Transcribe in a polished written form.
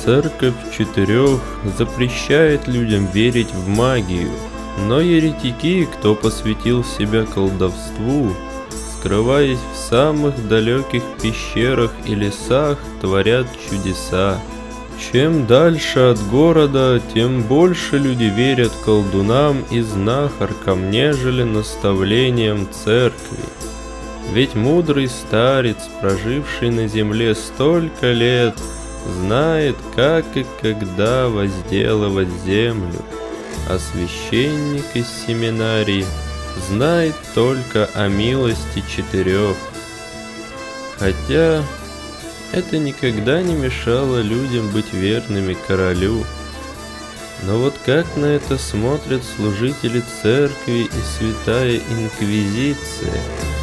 Церковь четырех запрещает людям верить в магию, но еретики, кто посвятил себя колдовству, скрываясь в самых далеких пещерах и лесах, творят чудеса. Чем дальше от города, тем больше люди верят колдунам и знахаркам, нежели наставлениям церкви. Ведь мудрый старец, проживший на земле столько лет, знает, как и когда возделывать землю, а священник из семинарии знает только о милости четырех. Хотя это никогда не мешало людям быть верными королю. Но вот как на это смотрят служители церкви и святая инквизиция?